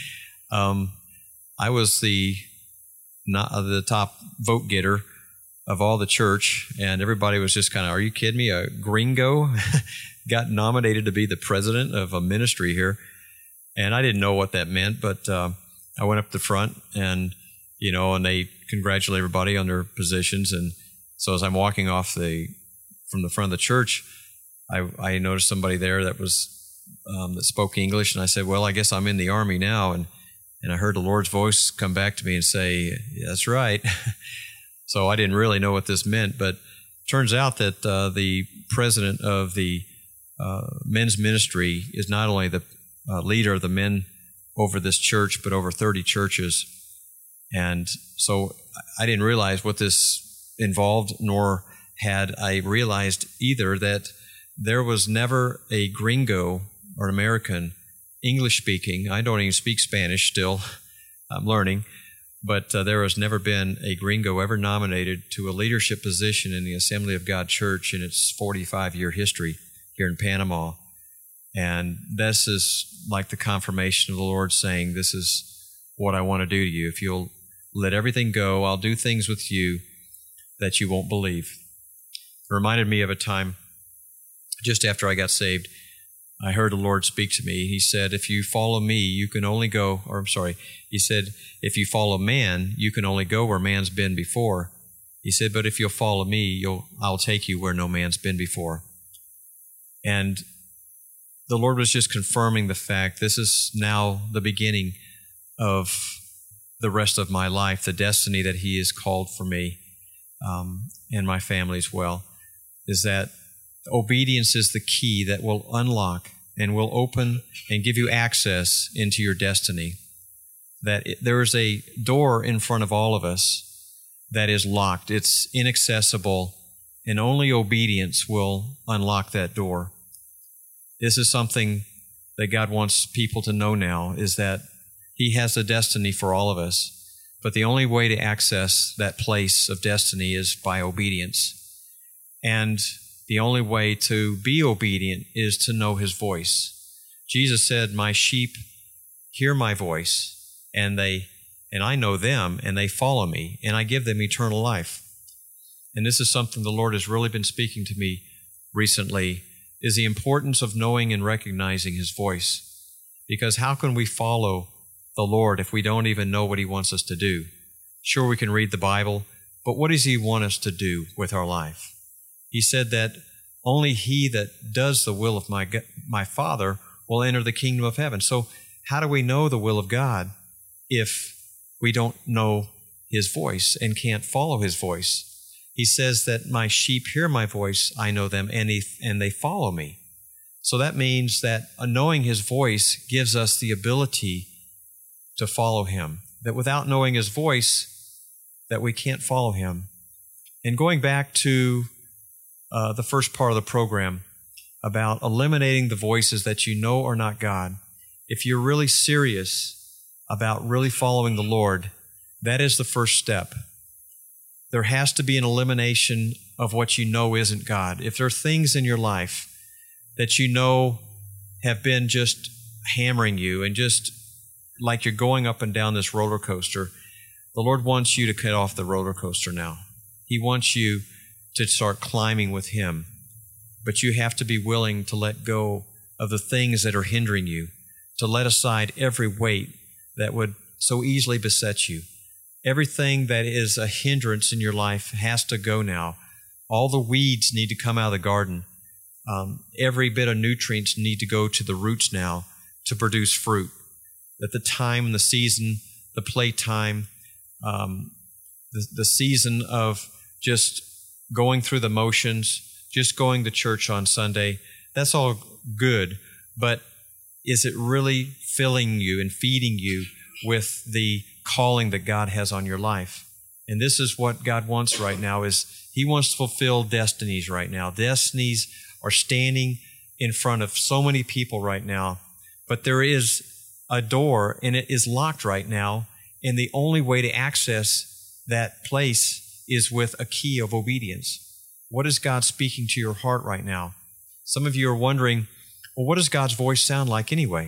um, I was the, not, uh, the top vote getter of all the church, and everybody was just kind of, are you kidding me? A gringo got nominated to be the president of a ministry here. And I didn't know what that meant, but uh, I went up to the front, and, you know, and they congratulate everybody on their positions. And so as I'm walking off the from the front of the church, I, I noticed somebody there that was um, that spoke English, and I said, well, I guess I'm in the Army now. And, and I heard the Lord's voice come back to me and say, that's right. So I didn't really know what this meant, but it turns out that uh, the president of the uh, men's ministry is not only the uh, leader of the men over this church, but over thirty churches. And so I didn't realize what this involved, nor had I realized either that there was never a gringo or an American English-speaking. I don't even speak Spanish still. I'm learning. But uh, there has never been a gringo ever nominated to a leadership position in the Assembly of God Church in its forty-five-year history here in Panama. And this is like the confirmation of the Lord saying, this is what I want to do to you. If you'll let everything go, I'll do things with you that you won't believe. It reminded me of a time just after I got saved. I heard the Lord speak to me. He said, if you follow me, you can only go, or I'm sorry, he said, if you follow man, you can only go where man's been before. He said, but if you'll follow me, you'll, I'll take you where no man's been before. And the Lord was just confirming the fact this is now the beginning of the rest of my life, the destiny that He has called for me. um, and my family as well, is that obedience is the key that will unlock and will open and give you access into your destiny. That it, there is a door in front of all of us that is locked. It's inaccessible, and only obedience will unlock that door. This is something that God wants people to know now, is that He has a destiny for all of us, but the only way to access that place of destiny is by obedience. And the only way to be obedient is to know His voice. Jesus said, "My sheep hear my voice, and they and I know them, and they follow me, and I give them eternal life." And this is something the Lord has really been speaking to me recently, is the importance of knowing and recognizing His voice. Because how can we follow the Lord if we don't even know what He wants us to do? Sure, we can read the Bible, but what does He want us to do with our life? He said that only he that does the will of my, my Father will enter the kingdom of heaven. So how do we know the will of God if we don't know His voice and can't follow His voice? He says that my sheep hear my voice, I know them, and, he, and they follow me. So that means that knowing His voice gives us the ability to follow Him. That without knowing His voice, that we can't follow Him. And going back to uh, the first part of the program about eliminating the voices that you know are not God, if you're really serious about really following the Lord, that is the first step. There has to be an elimination of what you know isn't God. If there are things in your life that you know have been just hammering you and just like you're going up and down this roller coaster, the Lord wants you to cut off the roller coaster now. He wants you to start climbing with Him. But you have to be willing to let go of the things that are hindering you, to let aside every weight that would so easily beset you. Everything that is a hindrance in your life has to go now. All the weeds need to come out of the garden. Um, every bit of nutrients need to go to the roots now to produce fruit. That the time, the season, the playtime, um, the, the season of just going through the motions, just going to church on Sunday, that's all good. But is it really filling you and feeding you with the calling that God has on your life? And this is what God wants right now, is He wants to fulfill destinies right now. Destinies are standing in front of so many people right now, but there is a door and it is locked right now, and the only way to access that place is with a key of obedience. What is God speaking to your heart right now? Some of you are wondering, well, what does God's voice sound like anyway?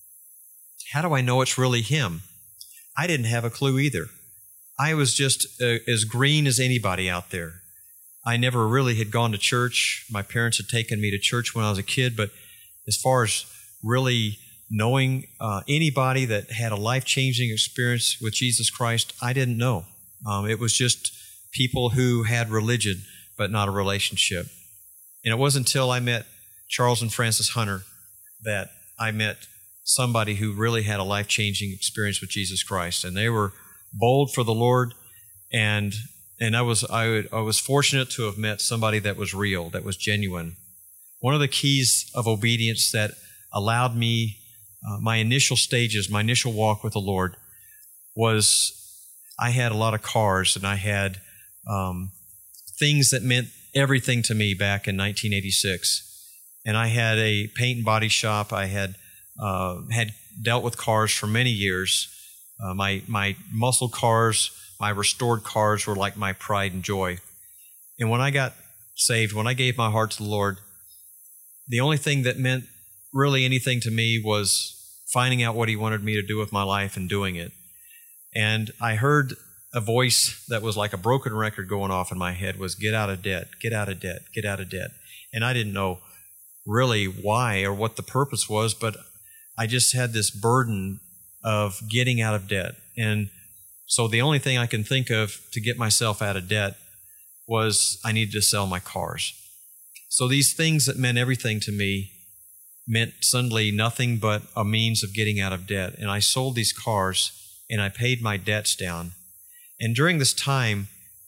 How do I know it's really Him? I didn't have a clue either. I was just uh, as green as anybody out there. I never really had gone to church. My parents had taken me to church when I was a kid, but as far as really knowing uh, anybody that had a life-changing experience with Jesus Christ, I didn't know. Um, it was just people who had religion, but not a relationship. And it wasn't until I met Charles and Frances Hunter that I met somebody who really had a life-changing experience with Jesus Christ. And they were bold for the Lord, and and I was I, would, I was fortunate to have met somebody that was real, that was genuine. One of the keys of obedience that allowed me, uh, my initial stages, my initial walk with the Lord, was I had a lot of cars, and I had um, things that meant everything to me back in nineteen eighty-six. And I had a paint and body shop. I had uh, had dealt with cars for many years. Uh, my my muscle cars, my restored cars were like my pride and joy. And when I got saved, when I gave my heart to the Lord, the only thing that meant really anything to me was finding out what He wanted me to do with my life and doing it. And I heard a voice that was like a broken record going off in my head, was get out of debt, get out of debt, get out of debt. And I didn't know really why or what the purpose was, but I just had this burden of getting out of debt. And so the only thing I can think of to get myself out of debt was I needed to sell my cars. So these things that meant everything to me meant suddenly nothing but a means of getting out of debt. And I sold these cars, and I paid my debts down. And during this time,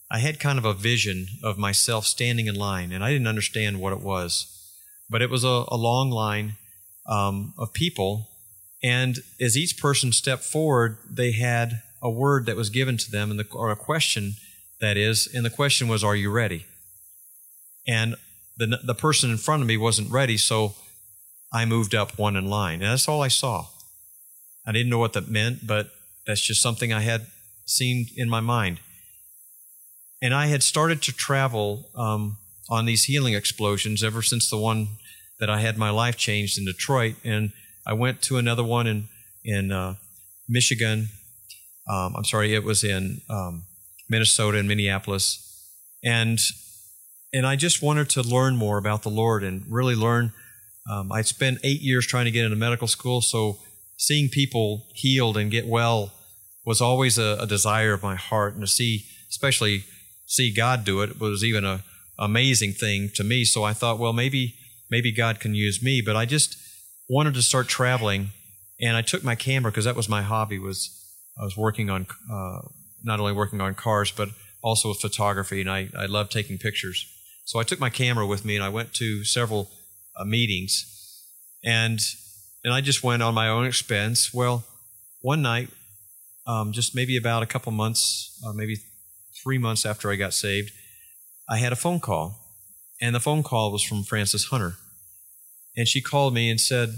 I had kind of a vision of myself standing in line, and I didn't understand what it was. But it was a, a long line um, of people, and as each person stepped forward, they had a word that was given to them, and the, or a question, that is, and the question was, are you ready? And the the person in front of me wasn't ready, so I moved up one in line, and that's all I saw. I didn't know what that meant, but that's just something I had seen in my mind. And I had started to travel um, on these healing explosions ever since the one that I had my life changed in Detroit. And I went to another one in, in uh, Michigan. Um, I'm sorry, it was in um, Minnesota and Minneapolis. And and I just wanted to learn more about the Lord and really learn. Um, I'd spent eight years trying to get into medical school, so seeing people healed and get well was always a, a desire of my heart. And to see, especially see God do it, was even a amazing thing to me. So I thought, well, maybe maybe God can use me. But I just wanted to start traveling, and I took my camera because that was my hobby. Was I was working on uh, not only working on cars, but also with photography, and I I love taking pictures. So I took my camera with me, and I went to several uh, meetings, and and I just went on my own expense. Well, one night, um, just maybe about a couple months, uh, maybe three months after I got saved, I had a phone call, and the phone call was from Frances Hunter. And she called me and said,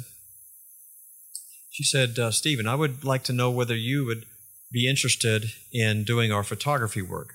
she said, uh, Stephen, I would like to know whether you would be interested in doing our photography work.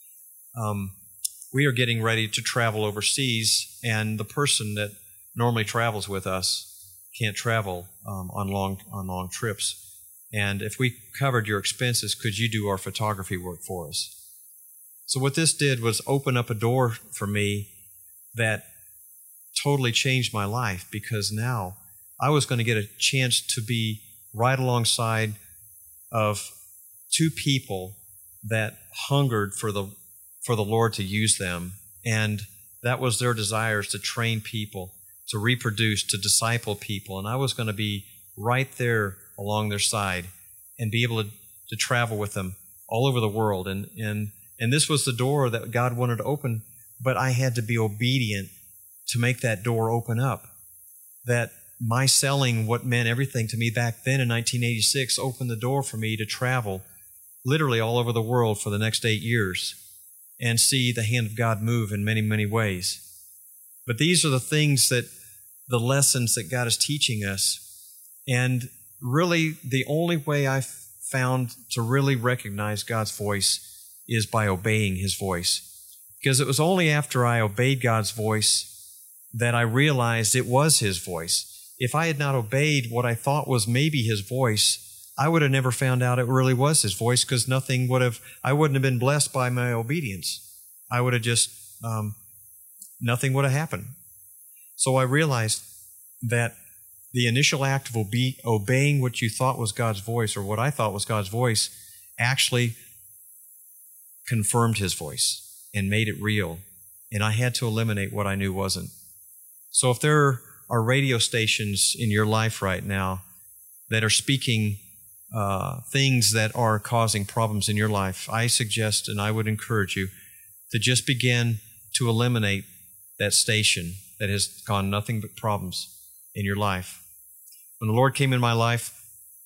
Um, we are getting ready to travel overseas, and the person that normally travels with us can't travel um, on long on long trips. And if we covered your expenses, could you do our photography work for us? So what this did was open up a door for me that totally changed my life, because now I was going to get a chance to be right alongside of two people that hungered for the for the Lord to use them, and that was their desires to train people, to reproduce, to disciple people, and I was going to be right there along their side and be able to, to travel with them all over the world. And, and, and this was the door that God wanted to open, but I had to be obedient to make that door open up. That my selling what meant everything to me back then in nineteen eighty-six opened the door for me to travel literally all over the world for the next eight years and see the hand of God move in many, many ways. But these are the things that, the lessons that God is teaching us. And really, the only way I've found to really recognize God's voice is by obeying His voice. Because it was only after I obeyed God's voice that I realized it was His voice. If I had not obeyed what I thought was maybe His voice, I would have never found out it really was His voice, because nothing would have, I wouldn't have been blessed by my obedience. I would have just, um, nothing would have happened. So I realized that the initial act of obe- obeying what you thought was God's voice, or what I thought was God's voice, actually confirmed His voice and made it real. And I had to eliminate what I knew wasn't. So if there are radio stations in your life right now that are speaking uh, things that are causing problems in your life, I suggest and I would encourage you to just begin to eliminate that station that has caused nothing but problems in your life. When the Lord came in my life,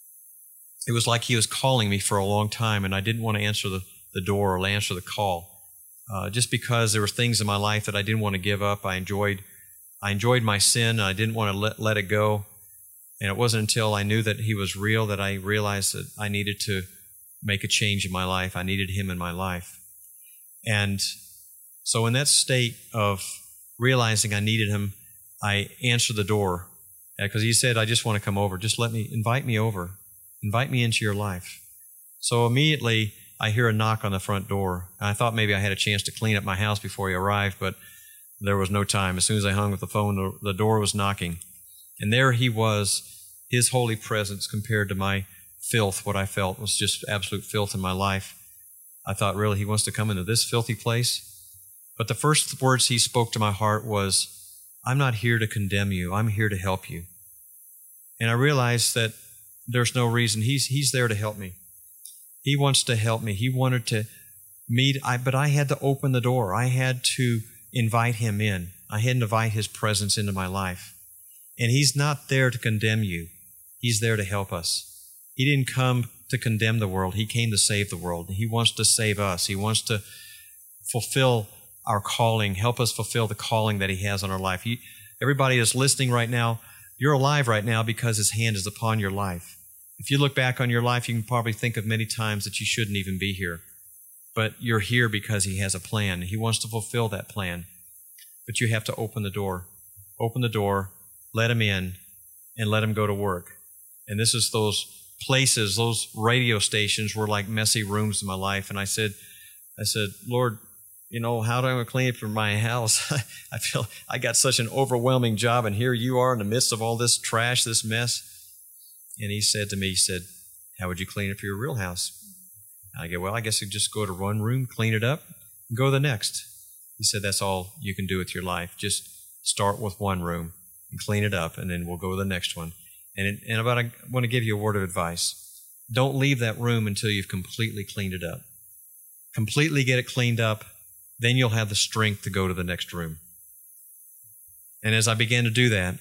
it was like He was calling me for a long time, and I didn't want to answer the, the door or answer the call, uh, just because there were things in my life that I didn't want to give up. I enjoyed I enjoyed my sin, and I didn't want to let, let it go. And it wasn't until I knew that He was real that I realized that I needed to make a change in my life. I needed Him in my life. And so in that state of realizing I needed Him, I answered the door, because He said, I just want to come over. Just let me, invite me over. Invite me into your life. So immediately I hear a knock on the front door. And I thought maybe I had a chance to clean up my house before He arrived, but there was no time. As soon as I hung up the phone, the, the door was knocking. And there He was, His holy presence compared to my filth. What I felt was just absolute filth in my life. I thought, really, He wants to come into this filthy place? But the first words He spoke to my heart was, I'm not here to condemn you. I'm here to help you. And I realized that there's no reason. He's, he's there to help me. He wants to help me. He wanted to meet, I, but I had to open the door. I had to invite him in. I had to invite his presence into my life. And he's not there to condemn you. He's there to help us. He didn't come to condemn the world. He came to save the world. He wants to save us. He wants to fulfill our calling, help us fulfill the calling that he has on our life. He, everybody that's listening right now, you're alive right now because his hand is upon your life. If you look back on your life, you can probably think of many times that you shouldn't even be here. But you're here because he has a plan. He wants to fulfill that plan. But you have to open the door. Open the door, let him in, and let him go to work. And this is those places, those radio stations were like messy rooms in my life. And I said, I said, Lord, you know, how do I clean up my house? I feel I got such an overwhelming job, and here you are in the midst of all this trash, this mess. And he said to me, he said, how would you clean up your real house? And I go, well, I guess you just go to one room, clean it up, and go to the next. He said, that's all you can do with your life. Just start with one room and clean it up, and then we'll go to the next one. And, and about, I want to give you a word of advice. Don't leave that room until you've completely cleaned it up. Completely get it cleaned up, then you'll have the strength to go to the next room. And as I began to do that,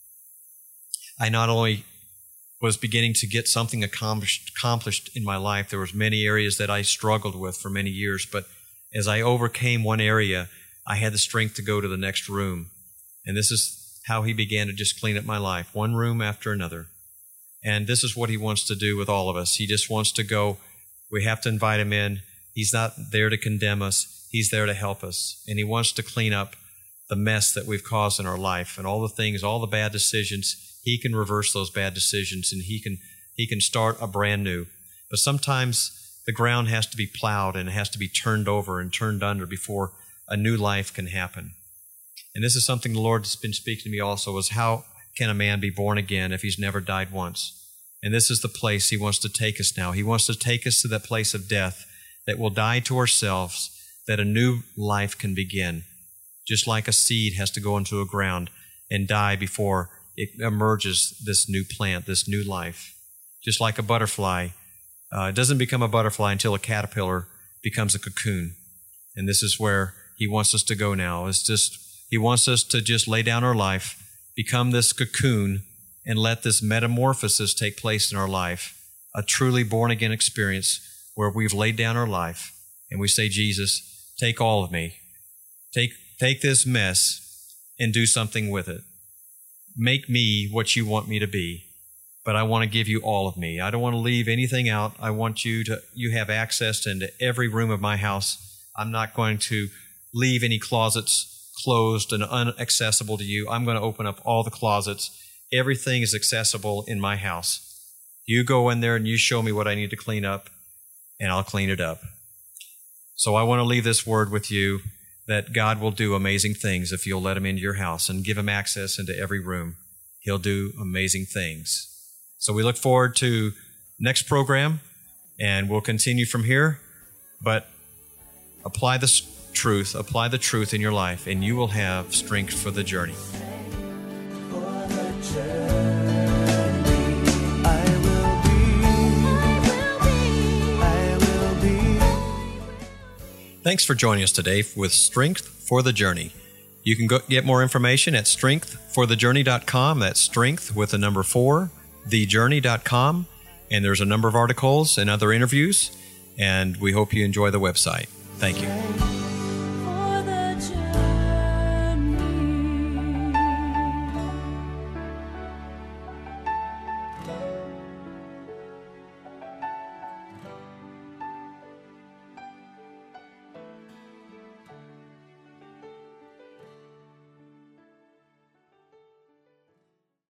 I not only was beginning to get something accomplished, accomplished in my life, there was many areas that I struggled with for many years, but as I overcame one area, I had the strength to go to the next room. And this is how he began to just clean up my life, one room after another. And this is what he wants to do with all of us. He just wants to go. We have to invite him in. He's not there to condemn us. He's there to help us. And he wants to clean up the mess that we've caused in our life and all the things, all the bad decisions. He can reverse those bad decisions, and he can he can start a brand new. But sometimes the ground has to be plowed and it has to be turned over and turned under before a new life can happen. And this is something the Lord has been speaking to me also, is how can a man be born again if he's never died once? And this is the place he wants to take us now. He wants to take us to that place of death that will die to ourselves, that a new life can begin. Just like a seed has to go into a ground and die before it emerges this new plant, this new life. Just like a butterfly, uh, it doesn't become a butterfly until a caterpillar becomes a cocoon. And this is where he wants us to go now. It's just, he wants us to just lay down our life, become this cocoon, and let this metamorphosis take place in our life, a truly born-again experience where we've laid down our life and we say, Jesus, take all of me. Take, take this mess and do something with it. Make me what you want me to be, but I want to give you all of me. I don't want to leave anything out. I want you to, you have access into every room of my house. I'm not going to leave any closets closed and inaccessible to you. I'm going to open up all the closets. Everything is accessible in my house. You go in there and you show me what I need to clean up, and I'll clean it up. So I want to leave this word with you that God will do amazing things if you'll let him into your house and give him access into every room. He'll do amazing things. So we look forward to next program, and we'll continue from here. But apply the truth, apply the truth in your life, and you will have strength for the journey. Thanks for joining us today with Strength for the Journey. You can go get more information at strength for the journey dot com. That's strength with the number four, the journey dot com. And there's a number of articles and other interviews, and we hope you enjoy the website. Thank you.